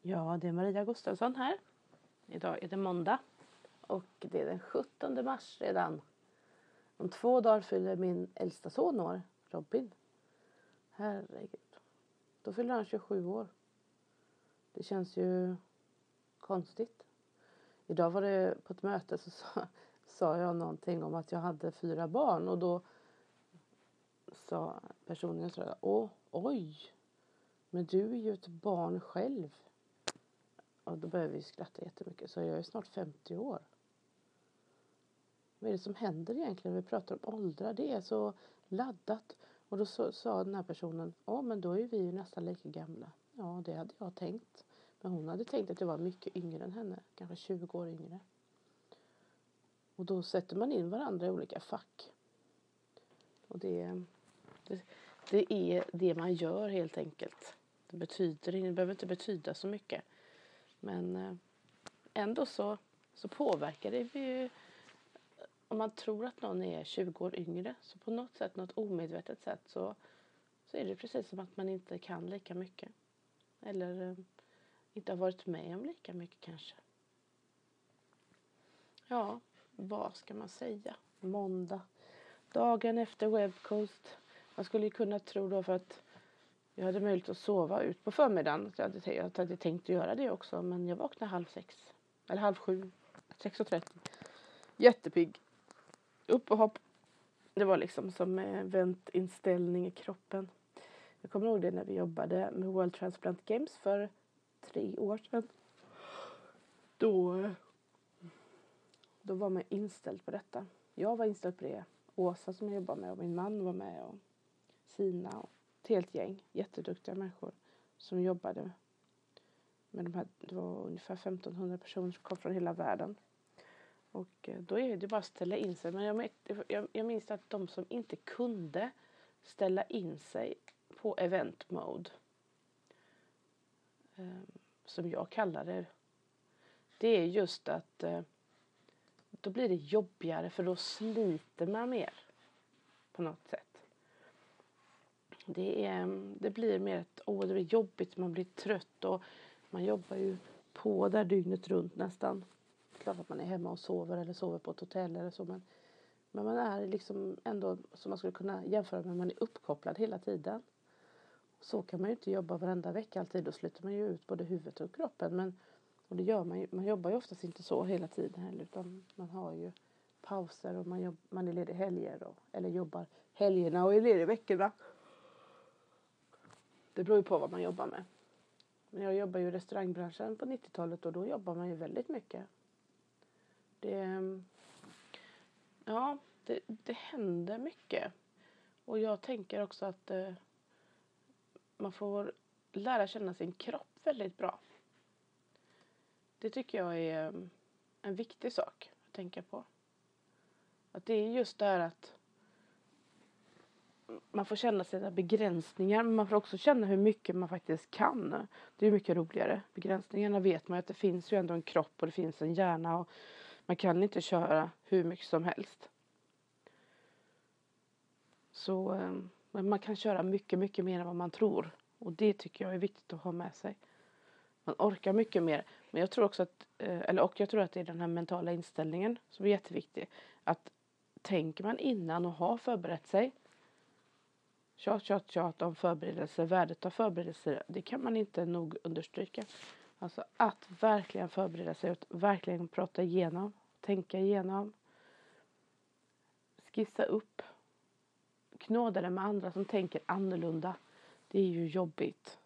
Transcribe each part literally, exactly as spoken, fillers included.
Ja, det är Maria Gustafsson här. Idag är det måndag och det är den sjuttonde mars redan. Om två dagar fyller min äldsta son år, Robin. Herregud. Då fyller han tjugosju år. Det känns ju konstigt. Idag var det på ett möte så sa, sa jag någonting om att jag hade fyra barn. Och då sa personen så här, åh, oj, men du är ju ett barn själv. Och då började vi skratta jättemycket. Så jag är snart femtio år. Vad är det som händer egentligen när vi pratar om åldrar? Det är så laddat. Och då så, sa den här personen, ja men då är vi ju nästan lika gamla. Ja, det hade jag tänkt. Men hon hade tänkt att jag var mycket yngre än henne. Kanske tjugo år yngre. Och då sätter man in varandra i olika fack. Och det, det, det är det man gör helt enkelt. Det betyder, det behöver inte betyda så mycket. Men ändå så, så påverkar det ju. Om man tror att någon är tjugo år yngre. Så på något sätt, något omedvetet sätt. Så, så är det precis som att man inte kan lika mycket. Eller inte har varit med om lika mycket kanske. Ja, vad ska man säga? Måndag. Dagen efter Webcoast. Man skulle ju kunna tro då för att jag hade möjlighet att sova ut på förmiddagen. Jag hade, jag hade tänkt göra det också. Men jag vaknade halv sex. Eller halv sju. sex och trettio. Jättepigg. Upp och hopp. Det var liksom som en väntinställning i kroppen. Jag kommer ihåg det när vi jobbade med World Transplant Games för tre år sedan. Då, då var man inställd på detta. Jag var inställd på det. Åsa som jag jobbar med och min man var med och Sina och ett helt gäng jätteduktiga människor som jobbade med de här. Det var ungefär femtonhundra personer som kom från hela världen. Och då är det bara att ställa in sig. Men jag, jag, jag minns att de som inte kunde ställa in sig på event mode. Eh, som jag kallar det. Det är just att eh, då blir det jobbigare för då sliter man mer. På något sätt. Det, är, det blir mer ett, åh det blir jobbigt, man blir trött och man jobbar ju på där dygnet runt nästan. Klart att man är hemma och sover eller sover på ett hotell eller så. Men, men man är liksom ändå, som man skulle kunna jämföra med, man är uppkopplad hela tiden. Så kan man ju inte jobba varenda vecka alltid. Då slutar man ju ut både huvudet och kroppen. Men, och det gör man ju, man jobbar ju oftast inte så hela tiden heller. Utan man har ju pauser och man, jobb, man är ledig helger. Och, eller jobbar helgerna och är ledig veckorna. Det beror ju på vad man jobbar med. Men jag jobbar ju i restaurangbranschen på nittiotalet och då jobbar man ju väldigt mycket. Det, ja, det, det händer mycket. Och jag tänker också att eh, man får lära känna sin kropp väldigt bra. Det tycker jag är en viktig sak att tänka på. Att det är just det här att man får känna sina begränsningar. Men man får också känna hur mycket man faktiskt kan. Det är mycket roligare. Begränsningarna vet man att det finns ju ändå en kropp och det finns en hjärna. Och man kan inte köra hur mycket som helst. Så men man kan köra mycket, mycket mer än vad man tror. Och det tycker jag är viktigt att ha med sig. Man orkar mycket mer. Men jag tror också att, eller och jag tror att det är den här mentala inställningen som är jätteviktig. Att tänker man innan och har förberett sig. Tjat, tjat, tjat om förberedelser, värdet av förberedelser. Det kan man inte nog understryka. Alltså att verkligen förbereda sig. Att verkligen prata igenom. Tänka igenom. Skissa upp. Knåda det med andra som tänker annorlunda. Det är ju jobbigt.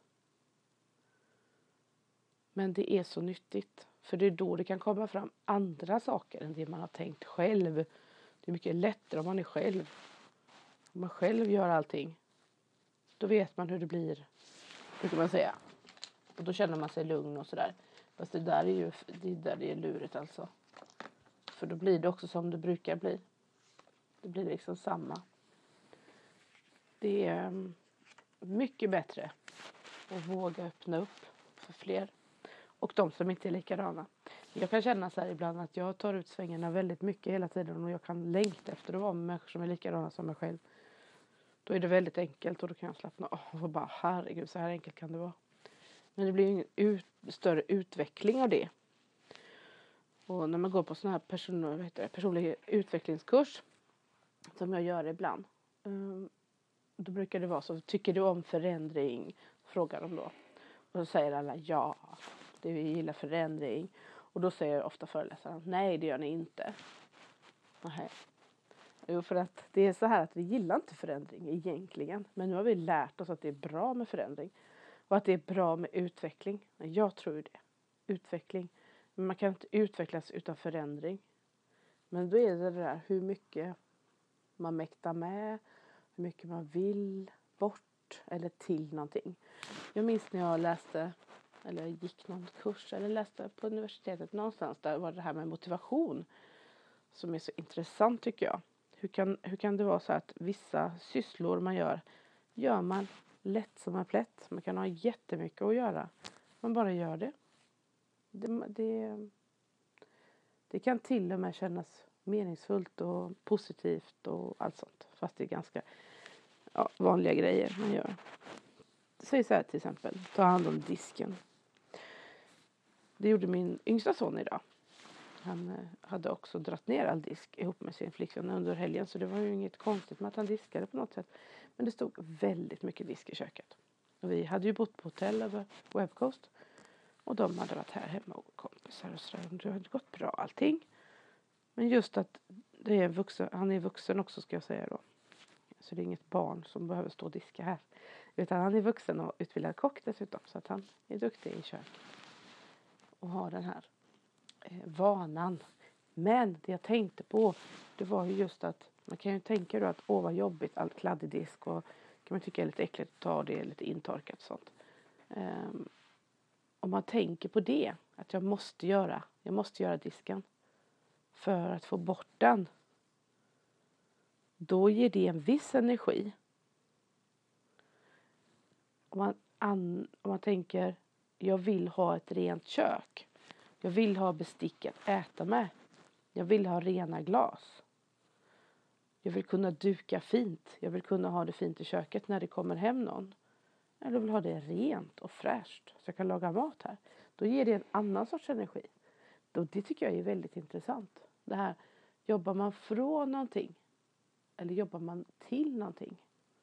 Men det är så nyttigt. För det är då det kan komma fram andra saker än det man har tänkt själv. Det är mycket lättare om man är själv. Om man själv gör allting. Då vet man hur det blir. Hur kan man säga. Och då känner man sig lugn och sådär. Fast det där är ju det är där det är lurigt alltså. För då blir det också som det brukar bli. Det blir liksom samma. Det är mycket bättre att våga öppna upp för fler. Och de som inte är likadana. Jag kan känna så här ibland att jag tar ut svängarna väldigt mycket hela tiden. Och jag kan längta efter att vara med människor som är likadana som mig själv. Då är det väldigt enkelt och då kan jag slappna av och bara herregud så här enkelt kan det vara. Men det blir ju ingen ut, större utveckling av det. Och när man går på sån här person, vad heter det, personlig utvecklingskurs, som jag gör ibland, um, då brukar det vara så: tycker du om förändring? Frågar de då. Och så säger alla ja, det vi gillar förändring. Och då säger ofta föreläsaren: nej, det gör ni inte. Nej. Jo, för att det är så här att vi gillar inte förändring egentligen. Men nu har vi lärt oss att det är bra med förändring. Och att det är bra med utveckling. Jag tror det. Utveckling. Men man kan inte utvecklas utan förändring. Men då är det det där hur mycket man mäktar med. Hur mycket man vill bort eller till någonting. Jag minns när jag läste, eller gick någon kurs, eller läste på universitetet någonstans. Där var det här med motivation. Som är så intressant tycker jag. Hur kan, hur kan det vara så att vissa sysslor man gör, gör man lätt som en plätt. Man kan ha jättemycket att göra. Man bara gör det. Det, det, det kan till och med kännas meningsfullt och positivt och allt sånt. Fast det är ganska ja, vanliga grejer man gör. Säg så här till exempel, ta hand om disken. Det gjorde min yngsta son idag. Han hade också dratt ner all disk ihop med sin flickvän under helgen. Så det var ju inget konstigt med att han diskade på något sätt. Men det stod väldigt mycket disk i köket. Och vi hade ju bott på hotell över Webb Coast. Och de hade varit här hemma och kompisar och sådär. Det hade gått bra allting. Men just att det är vuxen, han är vuxen också ska jag säga då. Så det är inget barn som behöver stå och diska här. Utan han är vuxen och utbildad kock dessutom. Så att han är duktig i kök. Och har den här eh, vanan. Men det jag tänkte på, det var ju just att man kan ju tänka då att åh vad jobbigt, allt kladdig disk. Och kan man tycka är lite äckligt att ta det, lite intorkat och sånt. Um, om man tänker på det, att jag måste göra, jag måste göra disken. För att få bort den. Då ger det en viss energi. Om man, an, om man tänker, jag vill ha ett rent kök. Jag vill ha bestick att äta med. Jag vill ha rena glas. Jag vill kunna duka fint. Jag vill kunna ha det fint i köket när det kommer hem någon. Eller vill ha det rent och fräscht. Så jag kan laga mat här. Då ger det en annan sorts energi. Då, det tycker jag är väldigt intressant. Det här, jobbar man från någonting? Eller jobbar man till någonting?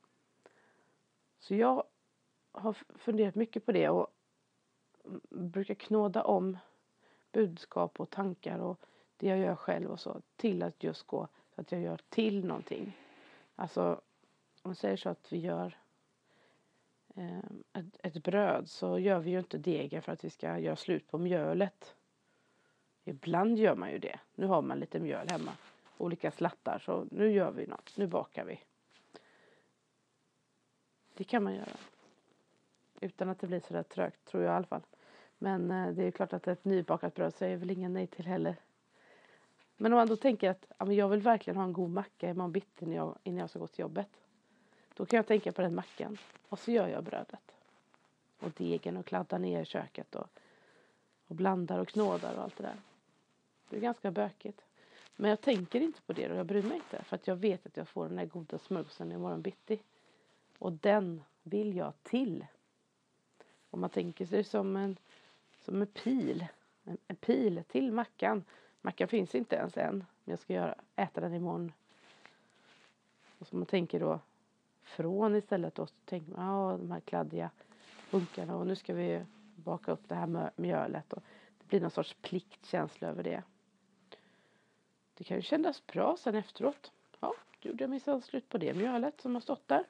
Så jag har funderat mycket på det. Och brukar knåda om budskap och tankar och det jag gör själv och så. Till att just gå så att jag gör till någonting. Alltså om man säger så att vi gör eh, ett, ett bröd. Så gör vi ju inte degen för att vi ska göra slut på mjölet. Ibland gör man ju det. Nu har man lite mjöl hemma. Olika slattar. Så nu gör vi något. Nu bakar vi. Det kan man göra. Utan att det blir så där trögt. Tror jag i alla fall. Men eh, det är klart att ett nybakat bröd säger väl ingen nej till heller. Men om man då tänker att ja, men jag vill verkligen ha en god macka imorgon bitti när jag, innan jag ska gå till jobbet. Då kan jag tänka på den mackan. Och så gör jag brödet. Och degen och kladdar ner i köket. Och, och blandar och knådar och allt det där. Det är ganska bökigt. Men jag tänker inte på det och jag bryr mig inte. För att jag vet att jag får den här goda smörgåsen imorgon bitti. Och den vill jag till. Om man tänker sig som en, som en pil. En, en pil till mackan. Mackan finns inte ens än. Men jag ska göra, äta den imorgon. Och så man tänker då från istället. Då tänker man, ja de här kladdiga bunkarna. Och nu ska vi baka upp det här mjölet. Och det blir någon sorts pliktkänsla över det. Det kan ju kännas bra sen efteråt. Ja, då gjorde jag minsann slut på det mjölet som har stått där.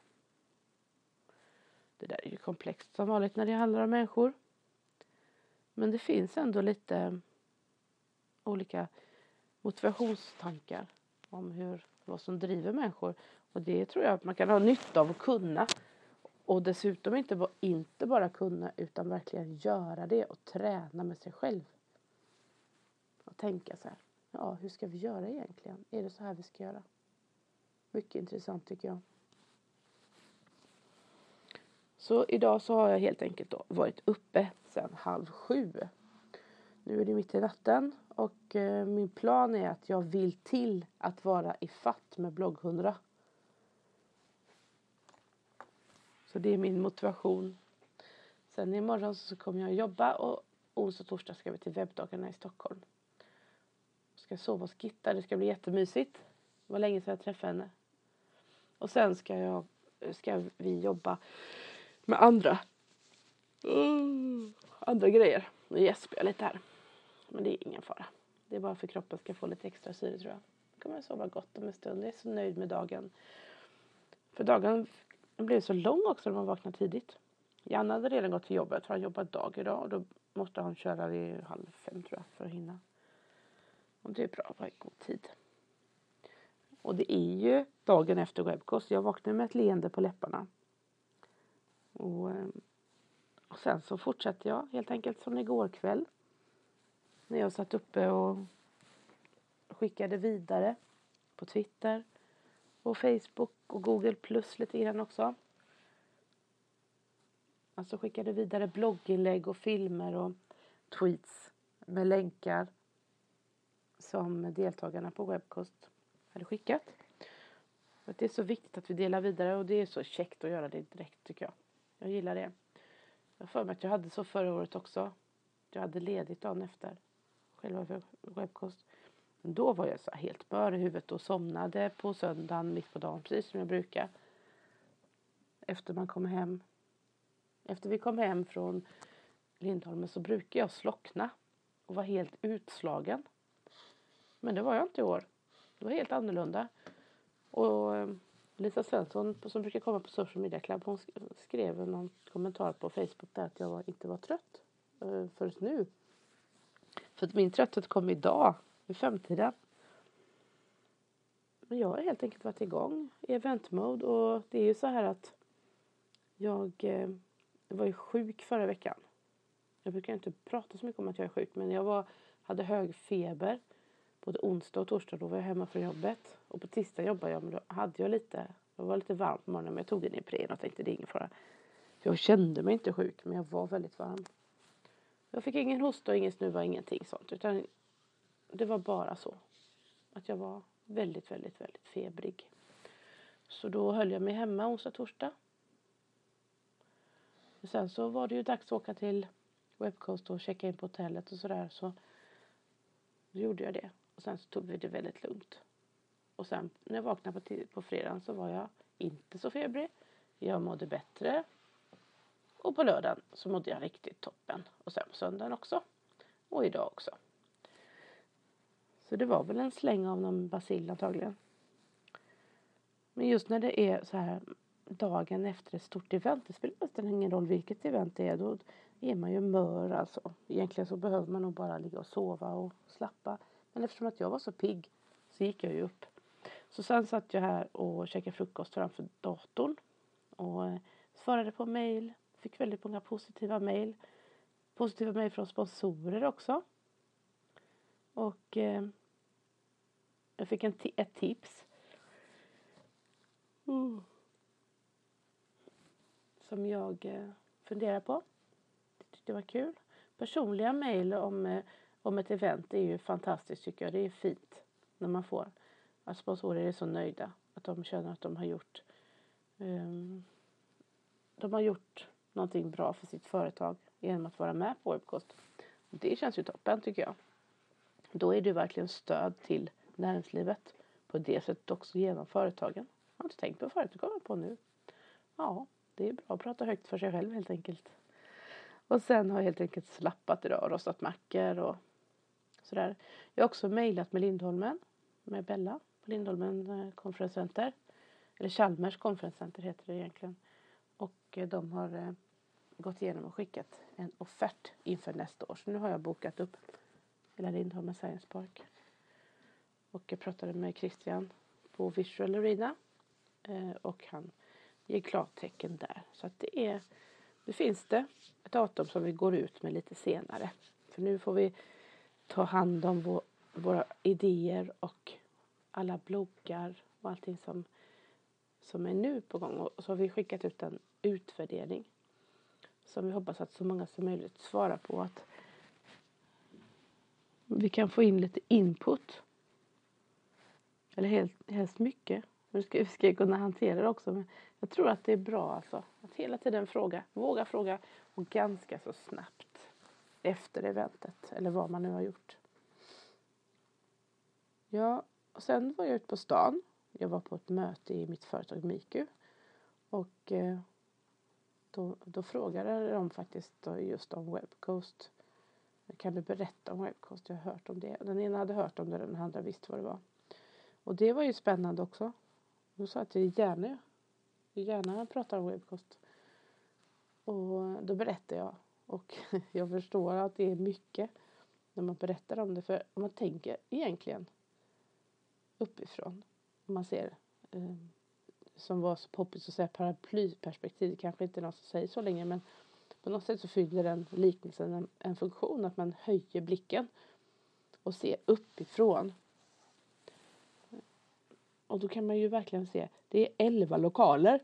Det där är ju komplext som vanligt när det handlar om människor. Men det finns ändå lite olika motivationstankar om hur, vad som driver människor. Och det tror jag att man kan ha nytta av att kunna. Och dessutom inte, inte bara kunna utan verkligen göra det och träna med sig själv. Och tänka så här, ja hur ska vi göra egentligen? Är det så här vi ska göra? Mycket intressant tycker jag. Så idag så har jag helt enkelt då varit uppe sedan halv sju. Nu är det mitt i natten och eh, min plan är att jag vill till att vara i fatt med blogghundra. Så det är min motivation. sen imorgon så kommer jag jobba och onsdag och torsdag ska vi till webbdagarna i Stockholm. Ska sova hos Gitta, det ska bli jättemysigt. Det var länge sedan jag träffade henne. Och sen ska jag ska vi jobba med andra uh, andra grejer. Nu gäspar jag lite här. Men det är ingen fara. Det är bara för kroppen ska få lite extra syre, tror jag. Jag kommer att sova gott om en stund. Jag är så nöjd med dagen. För dagen blev så lång också när man vaknar tidigt. Janne hade redan gått till jobbet. För han jobbat dag idag. Och då måste han köra vid halv fem, tror jag, för att hinna. Och det är bra att vara i god tid. Och det är ju dagen efter Webcast. Jag vaknade med ett leende på läpparna. Och, och sen så fortsätter jag helt enkelt som igår kväll. När jag satt uppe och skickade vidare på Twitter och Facebook och Google Plus lite grann också. Alltså skickade vidare blogginlägg och filmer och tweets med länkar som deltagarna på Webcast hade skickat. För det är så viktigt att vi delar vidare och det är så käckt att göra det direkt, tycker jag. Jag gillar det. Jag för mig att jag hade så förra året också. Jag hade ledigt dagen efter själva Webcast. Då var jag så helt bör i huvudet och somnade på söndagen mitt på dagen, precis som jag brukar. Efter man kommer hem. Efter vi kom hem från Lindholmen så brukar jag slockna och vara helt utslagen. Men det var jag inte i år. Det var helt annorlunda. Och Lisa Svensson som brukar komma på Social Media Club, hon skrev någon kommentar på Facebook där att jag var, inte var trött förrän nu. För att min trötthet kom idag, i femtiden. Men jag har helt enkelt varit igång i eventmode. Och det är ju så här att jag, eh, jag var ju sjuk förra veckan. Jag brukar inte prata så mycket om att jag är sjuk. Men jag var, hade hög feber. Både onsdag och torsdag, då var jag hemma från jobbet. Och på tisdag jobbade jag, men då hade jag lite, jag var lite varm på morgonen. Men jag tog en Ipren och tänkte det är ingen fara. Jag kände mig inte sjuk, men jag var väldigt varm. Jag fick ingen hosta och ingen snuva, ingenting sånt. Utan det var bara så. Att jag var väldigt, väldigt, väldigt febrig. Så då höll jag mig hemma onsdag, torsdag. Och sen så var det ju dags att åka till Webcast och checka in på hotellet och sådär. Så då gjorde jag det. Och sen så tog vi det väldigt lugnt. Och sen när jag vaknade på, på fredagen så var jag inte så febrig. Jag mådde bättre. Och på lördagen så mådde jag riktigt toppen. Och sen på söndagen också. Och idag också. Så det var väl en släng av någon bacill antagligen. Men just när det är så här dagen efter ett stort event. Det spelar nästan ingen roll vilket event det är. Då är man ju mör alltså. Egentligen så behöver man nog bara ligga och sova och slappa. Men eftersom att jag var så pigg så gick jag ju upp. Så sen satt jag här och käkade frukost framför datorn. Och svarade på mejl. Fick väldigt många positiva mejl. Positiva mejl från sponsorer också. Och eh, jag fick en t- ett tips. Mm. Som jag eh, funderar på. Det tyckte jag var kul. Personliga mejl om, eh, om ett event är ju fantastiskt, tycker jag. Det är fint när man får. Att sponsorer är så nöjda. Att de känner att de har gjort um, de har gjort någonting bra för sitt företag genom att vara med på Webcast. Det känns ju toppen, tycker jag. Då är det verkligen stöd till näringslivet. På det sättet också genom företagen. Jag har inte tänkt på förut, det kommer på nu. Ja, det är bra att prata högt för sig själv helt enkelt. Och sen har jag helt enkelt slappat idag och rostat mackor och sådär. Jag har också mejlat med Lindholmen, med Bella på Lindholmen konferenscenter. Eller Chalmers konferenscenter heter det egentligen. Och de har gått igenom och skickat en offert inför nästa år. Så nu har jag bokat upp hela Lindholmen Science Park. Och jag pratade med Christian på Visual Arena. Och han ger klartecken där. Så att det är, nu finns det ett datum som vi går ut med lite senare. För nu får vi ta hand om vår, våra idéer och alla bloggar och allting som, som är nu på gång. Och så har vi skickat ut en utvärdering som vi hoppas att så många som möjligt svarar på. Att vi kan få in lite input. Eller helt, helst mycket. Vi ska, vi ska kunna hantera det också. Men jag tror att det är bra alltså. Att hela tiden fråga. Våga fråga. Och ganska så snabbt efter eventet. Eller vad man nu har gjort. Ja, och sen var jag ute på stan. Jag var på ett möte i mitt företag Miku. Och eh, då, då frågade de faktiskt då just om Webcoast. Kan du berätta om Webcoast? Jag har hört om det. Den ena hade hört om det, den andra visste vad det var. Och det var ju spännande också. Då sa jag att jag gärna, jag gärna pratar om Webcoast. Och då berättade jag. Och jag förstår att det är mycket när man berättar om det. För om man tänker egentligen uppifrån. Om man ser eh, som var så poppigt att säga paraplyperspektiv. Det kanske inte är någon som säger så länge. Men på något sätt så fyller den liknelsen en, en funktion. Att man höjer blicken. Och ser uppifrån. Och då kan man ju verkligen se. Det är elva lokaler.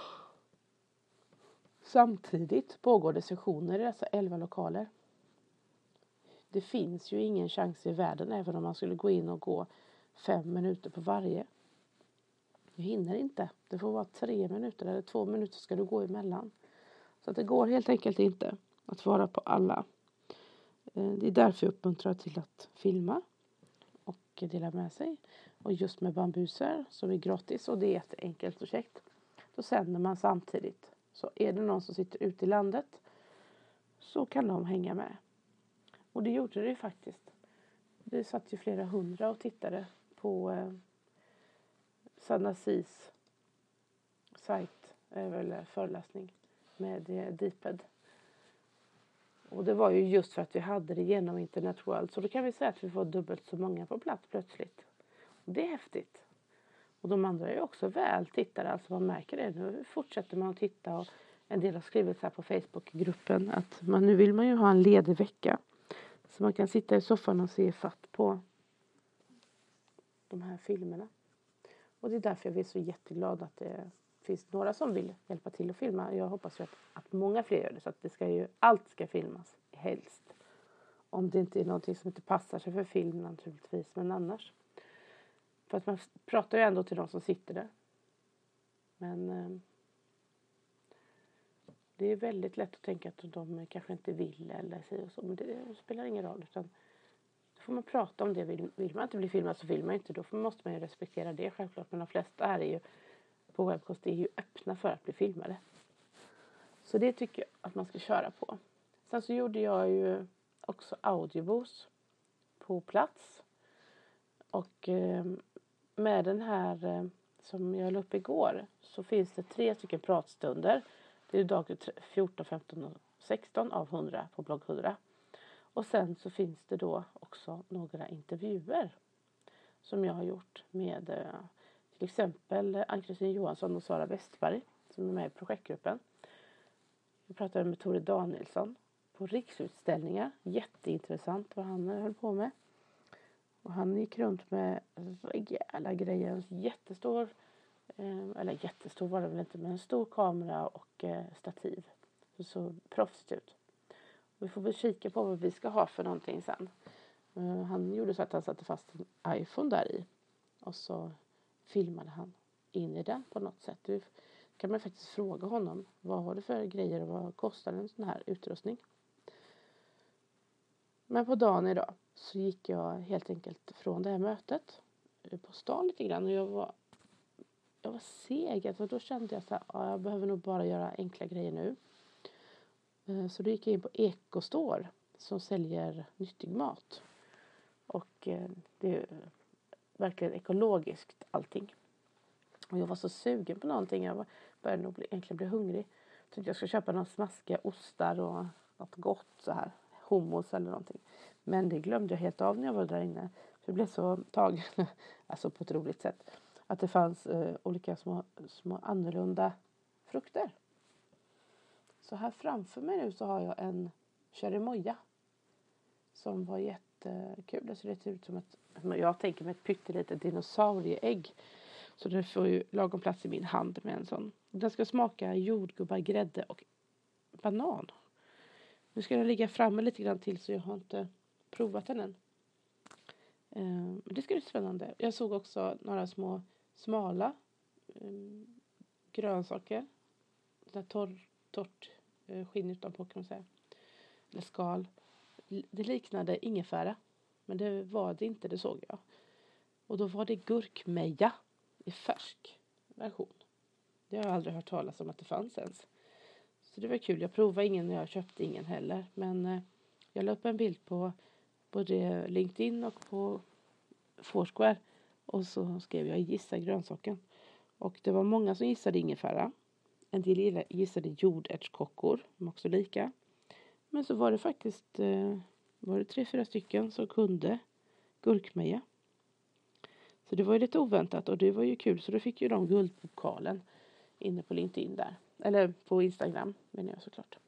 Samtidigt pågår det sessioner i dessa elva lokaler. Det finns ju ingen chans i världen. Även om man skulle gå in och gå fem minuter på varje. Du hinner inte. Det får vara tre minuter eller två minuter ska du gå emellan. Så att det går helt enkelt inte att vara på alla. Det är därför jag uppmuntrar till att filma. Och dela med sig. Och just med bambuser som är gratis. Och det är ett enkelt projekt. Då sänder man samtidigt. Så är det någon som sitter ute i landet. Så kan de hänga med. Och det gjorde det faktiskt. Det satt ju flera hundra och tittade på eh, Sanasis sajt. Eller föreläsning. Med eh, Deeped. Och det var ju just för att vi hade det genom Internet World. Så då kan vi säga att vi får dubbelt så många på plats plötsligt. Och det är häftigt. Och de andra är ju också väl tittare. Alltså man märker det. Nu fortsätter man att titta. Och en del har skrivit så här på Facebookgruppen. Att man, nu vill man ju ha en ledig vecka. Så man kan sitta i soffan och se fatt på de här filmerna. Och det är därför jag är så jätteglad att det finns några som vill hjälpa till att filma. Jag hoppas ju att, att många fler gör det. Så att det ska ju, allt ska filmas helst. Om det inte är någonting som inte passar sig för film naturligtvis. Men annars. För att man pratar ju ändå till de som sitter där. Men eh, det är väldigt lätt att tänka att de kanske inte vill eller så. så men det spelar ingen roll. Utan då får man prata om det. Vill, vill man inte bli filmad så vill man inte. Då måste man ju respektera det självklart. Men de flesta här är ju på Webcoast är ju öppna för att bli filmade. Så det tycker jag att man ska köra på. Sen så gjorde jag ju också audioboost på plats. Och eh, med den här eh, som jag la upp igår så finns det tre stycken pratstunder. Det är dag fjorton, femton och sexton av hundra på blogg hundra. Och sen så finns det då också några intervjuer som jag har gjort med eh, till exempel Ann-Kristin Johansson och Sara Westberg som är med i projektgruppen. Jag pratade med Tore Danielsson på Riksutställningar. Jätteintressant vad han höll på med. Och han gick runt med rejäla grejer. Jättestor, eh, eller jättestor var det väl inte, men en stor kamera och eh, stativ. Så, så proffsigt ut. Och vi får väl kika på vad vi ska ha för någonting sen. Eh, han gjorde så att han satte fast en iPhone där i. Och så filmade han in i den på något sätt. Du kan man faktiskt fråga honom. Vad har du för grejer och vad kostar en sån här utrustning? Men på dagen idag så gick jag helt enkelt från det här mötet på stan lite grann. Och jag var, jag var seg. Alltså då kände jag så här, ja, jag behöver nog bara göra enkla grejer nu. Så då gick jag in på Ekostore som säljer nyttig mat. Och det är verkligen ekologiskt allting. Och jag var så sugen på någonting. Jag började nog bli, egentligen bli hungrig. Jag tänkte jag ska köpa några smaskiga ostar och något gott så här. Hummus eller någonting. Men det glömde jag helt av när jag var där inne. För jag blev så tagen. Alltså på ett roligt sätt. Att det fanns eh, olika små, små annorlunda frukter. Så här framför mig nu så har jag en cherimoya. Som var jättekul. Det ser ut som ett, jag tänker mig ett pyttelitet dinosaurieägg. Så det får ju lagom plats i min hand med en sån. Den ska smaka jordgubbar, grädde och banan. Nu ska den ligga framme lite grann till så jag har inte provat den än. Men det ska bli spännande. Jag såg också några små smala um, grönsaker. Det torr, torrt eh, skinn utanpå kan man säga. Eller skal. Det liknade ingefära. Men det var det inte, det såg jag. Och då var det gurkmeja i färsk version. Det har jag aldrig hört talas om att det fanns ens. Så det var kul. Jag provade ingen och jag köpte ingen heller. Men eh, jag la upp en bild på både LinkedIn och på Foursquare. Och så skrev jag gissa grönsaken. Och det var många som gissade ingefära. En del gissade jordärtskockor. De är också lika. Men så var det faktiskt eh, var det tre, fyra stycken som kunde gurkmeja. Så det var ju lite oväntat och det var ju kul. Så då fick ju de guldpokalen inne på LinkedIn där. Eller på Instagram menar jag såklart.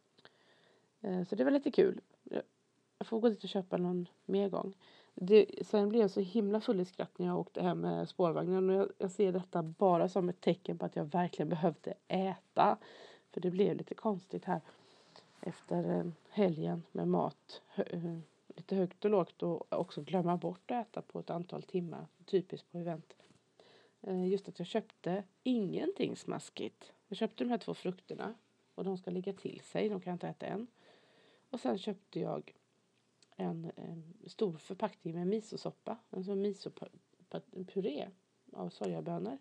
Eh, så det var lite kul. Jag får gå dit och köpa någon mer gång. Det, sen blev jag så himla full i skratt när jag åkte hem med spårvagnen. Och jag, jag ser detta bara som ett tecken på att jag verkligen behövde äta. För det blev lite konstigt här. Efter helgen med mat. Hö, lite högt och lågt. Och också glömma bort att äta på ett antal timmar. Typiskt på event. Just att jag köpte ingenting smaskigt. Jag köpte de här två frukterna. Och de ska ligga till sig. De kan jag inte äta än. Och sen köpte jag en, en stor förpackning med misosoppa. En sån misopuré av sojabönor.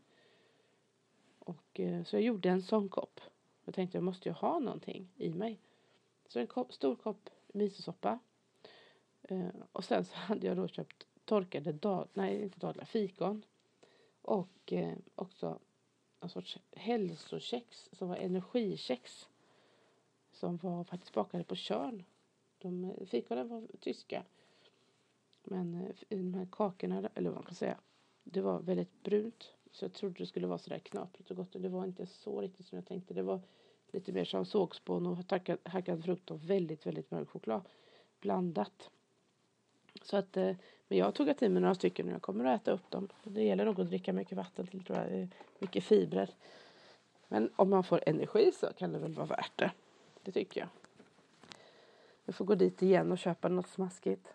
Och så jag gjorde en sån kopp. Jag tänkte jag måste ju ha någonting i mig. Så en kopp, stor kopp misosoppa. Eh, och sen så hade jag då köpt torkade dag, nej inte dadlar, fikon. Och eh, också en sorts hälsokex som var energikex. Som var faktiskt bakade på Tjörn. De fikonen var tyska. Men eh, de här kakorna, eller vad man kan säga, det var väldigt brunt. Så jag trodde det skulle vara sådär knaprigt och gott. Och det var inte så riktigt som jag tänkte. Det var lite mer som sågspån och hackad, hackad frukt och väldigt, väldigt mörk choklad blandat. Så att, men jag tog att i mig några stycken och jag kommer att äta upp dem. Det gäller nog att dricka mycket vatten till, tror jag. Mycket fibrer. Men om man får energi så kan det väl vara värt det. Det tycker jag. Jag får gå dit igen och köpa något smaskigt.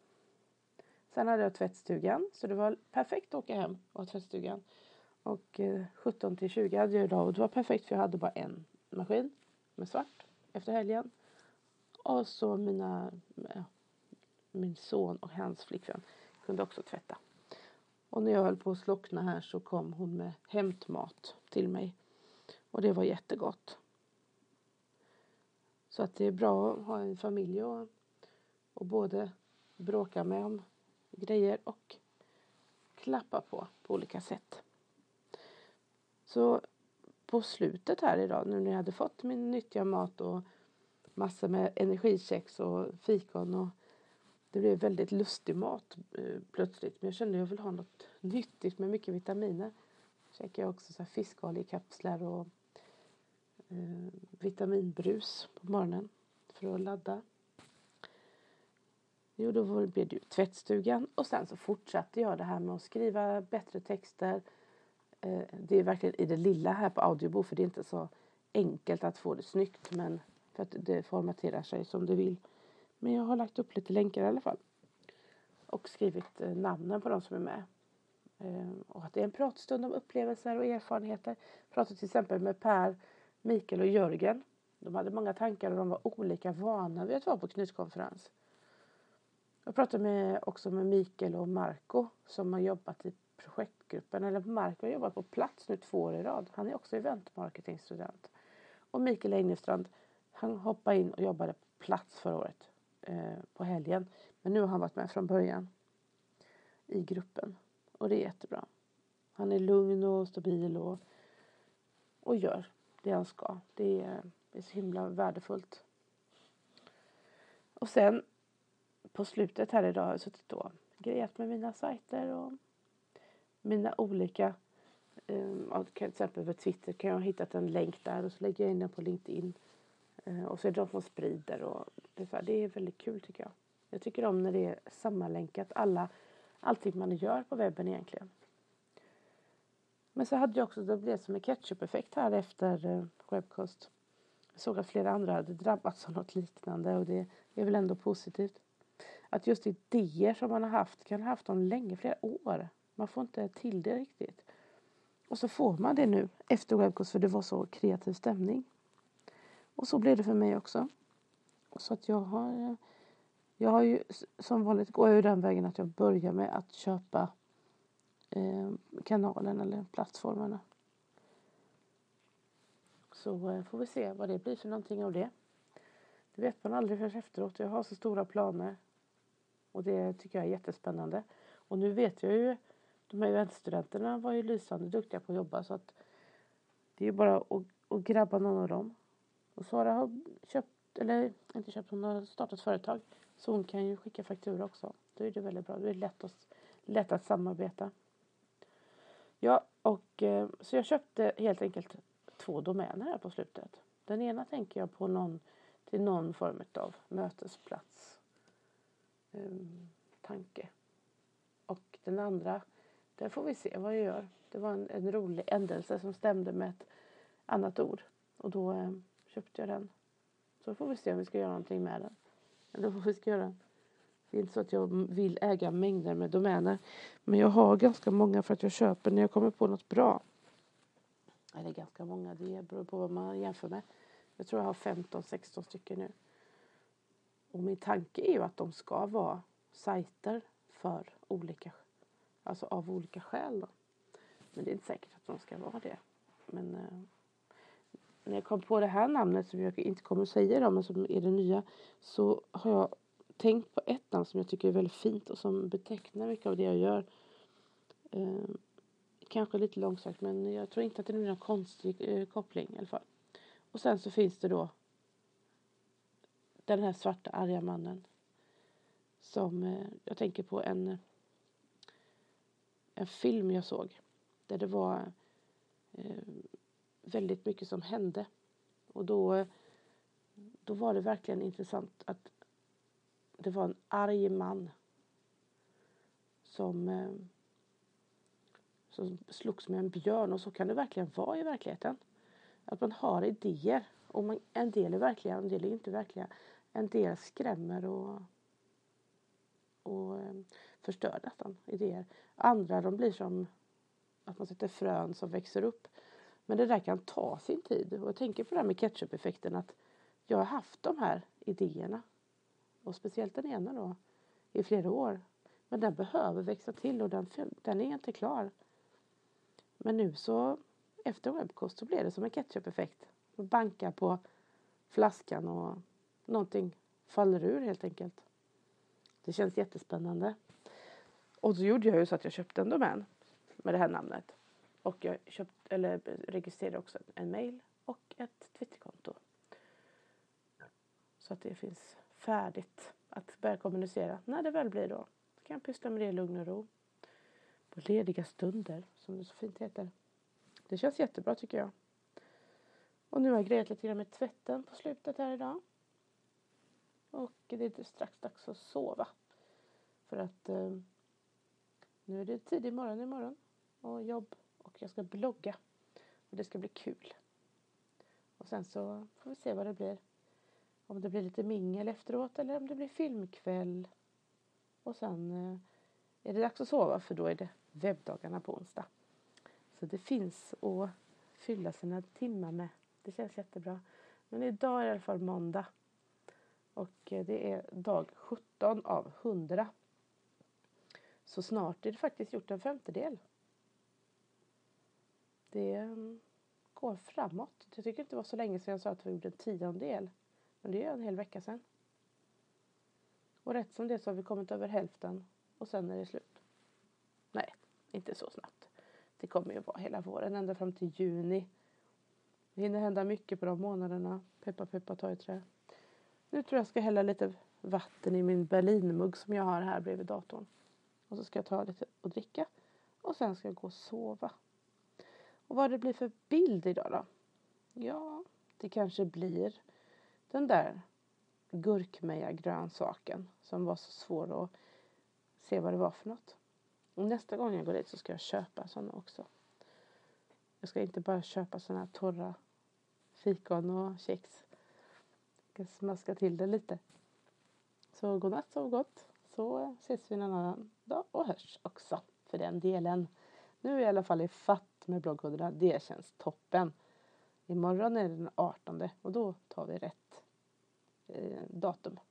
Sen hade jag tvättstugan. Så det var perfekt att åka hem och ha tvättstugan. Och eh, sjutton till tjugo hade jag idag. Och det var perfekt för jag hade bara en maskin med svart efter helgen. Och så mina, ja, min son och hans flickvän kunde också tvätta. Och när jag höll på att slockna här så kom hon med hämtmat till mig. Och det var jättegott. Så att det är bra att ha en familj och, och både bråka med om grejer och klappa på på olika sätt. Så på slutet här idag, nu när jag hade fått min nyttiga mat och massor med energikex och fikon och det blev väldigt lustig mat eh, plötsligt. Men jag kände att jag vill ha något nyttigt med mycket vitaminer. Käkade jag också så här fiskoljekapslar och eh, vitaminbrus på morgonen för att ladda. Jo, då blev det ju tvättstugan och sen så fortsatte jag det här med att skriva bättre texter. Eh, det är verkligen i det lilla här på Audioboo för det är inte så enkelt att få det snyggt men för att det formaterar sig som det vill. Men jag har lagt upp lite länkar i alla fall. Och skrivit eh, namnen på de som är med. Eh, och att det är en pratstund om upplevelser och erfarenheter. Pratade till exempel med Per, Mikael och Jörgen. De hade många tankar och de var olika vana vid att vara på knytkonferens. Jag pratade med, också med Mikael och Marco som har jobbat i projektgruppen. Eller Marco har jobbat på plats nu två år i rad. Han är också eventmarketingstudent. Och Mikael Engstrand, han hoppade in och jobbade på plats förra året. Eh, på helgen. Men nu har han varit med från början. I gruppen. Och det är jättebra. Han är lugn och stabil och, och gör det han ska. Det är, det är så himla värdefullt. Och sen på slutet här idag har jag suttit och grejat med mina sajter och mina olika, eh, till exempel på Twitter kan jag ha hittat en länk där och så lägger jag in den på LinkedIn. Eh, och så är det de som sprider och det är, så här, det är väldigt kul tycker jag. Jag tycker om när det är sammanlänkat alla, allting man gör på webben egentligen. Men så hade jag också, det blev som en ketchup-effekt här efter eh, Webcast. Jag såg att flera andra hade drabbats av något liknande och det är väl ändå positivt. Att just idéer som man har haft kan ha haft dem länge, flera år. Man får inte till det riktigt. Och så får man det nu efter Webcast för det var så kreativ stämning. Och så blev det för mig också. Så att jag har, jag har ju som vanligt går jag ju den vägen att jag börjar med att köpa eh, kanalen eller plattformarna. Så eh, får vi se vad det blir för någonting av det. Det vet man aldrig förrän efteråt. Jag har så stora planer. Och det tycker jag är jättespännande. Och nu vet jag ju, de här eventstudenterna var ju lysande duktiga på att jobba. Så att det är ju bara att, att grabba någon av dem. Och Sara har köpt, eller inte köpt, hon har startat företag. Så hon kan ju skicka faktura också. Då är det väldigt bra. Det är lätt att, lätt att samarbeta. Ja, och eh, så jag köpte helt enkelt två domäner här på slutet. Den ena tänker jag på någon, till någon form av mötesplats. Um, tanke. Och den andra, där får vi se vad jag gör. Det var en, en rolig ändelse som stämde med ett annat ord. Och då eh, köpte jag den. Så får vi se om vi ska göra någonting med den. Eller vad vi ska göra. Det är inte så att jag vill äga mängder med domäner. Men jag har ganska många för att jag köper när jag kommer på något bra. Eller ganska många, det beror på vad man jämför med. Jag tror jag har femton sexton stycken nu. Och min tanke är ju att de ska vara sajter för olika, alltså av olika skäl då. Men det är inte säkert att de ska vara det. Men eh, när jag kom på det här namnet som jag inte kommer att säga då, men som är det nya, så har jag tänkt på ett namn som jag tycker är väldigt fint och som betecknar mycket av det jag gör. Eh, kanske lite långsökt, men jag tror inte att det är någon konstig eh, koppling i alla fall. Och sen så finns det då den här svarta arga mannen som eh, jag tänker på en en film jag såg där det var eh, väldigt mycket som hände. Och då då var det verkligen intressant att det var en arg man som eh, som slogs med en björn, och så kan det verkligen vara i verkligheten. Att man har idéer och man, en del är verkliga, en del är inte verkliga. En del skrämmer och och eh, förstör nästan idéer. Andra, de blir som att man sätter frön som växer upp. Men det där kan ta sin tid. Och jag tänker på det här med ketchup-effekten, att jag har haft de här idéerna. Och speciellt den ena då, i flera år. Men den behöver växa till och den, den är inte klar. Men nu så, efter Webcoast, så blev det som en ketchup-effekt. Man bankar på flaskan och någonting faller ur helt enkelt. Det känns jättespännande. Och så gjorde jag ju så att jag köpte en domän med det här namnet. Och jag köpte, eller registrerade också en mail och ett Twitterkonto. Så att det finns färdigt att börja kommunicera när det väl blir då. Så kan jag pyssla med det i lugn och ro. På lediga stunder, som det så fint heter. Det känns jättebra tycker jag. Och nu har jag grejat lite grann med tvätten på slutet här idag. Och det är strax dags att sova. För att eh, nu är det tidig morgon imorgon. Och jobb. Och jag ska blogga. Och det ska bli kul. Och sen så får vi se vad det blir. Om det blir lite mingel efteråt. Eller om det blir filmkväll. Och sen eh, är det dags att sova. För då är det webbdagarna på onsdag. Så det finns att fylla sina timmar med. Det känns jättebra. Men idag är det i alla fall måndag. Och det är dag sjutton av hundra. Så snart är det faktiskt gjort en femtedel. Det går framåt. Jag tycker inte det var så länge sedan jag sa att vi gjorde en tiondel. Men det är en hel vecka sedan. Och rätt som det så har vi kommit över hälften. Och sen är det slut. Nej, inte så snabbt. Det kommer ju vara hela våren, ända fram till juni. Det hinner hända mycket på de månaderna. Peppa, peppa, ta i trä. Nu tror jag ska hälla lite vatten i min Berlinmugg som jag har här bredvid datorn. Och så ska jag ta lite och dricka. Och sen ska jag gå och sova. Och vad det blir för bild idag då? Ja, det kanske blir den där gurkmeja grönsaken som var så svår att se vad det var för något. Och nästa gång jag går dit så ska jag köpa sådana också. Jag ska inte bara köpa sådana här torra fikon och kex. Jag ska smaska till det lite. Så godnatt, sov gott. Så ses vi en annan dag och hörs också för den delen. Nu är jag i alla fall i fatt med blogghundarna. Det känns toppen. Imorgon är det den artonde och då tar vi rätt eh, datum.